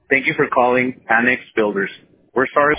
Thank you for calling Annex Builders. We're sorry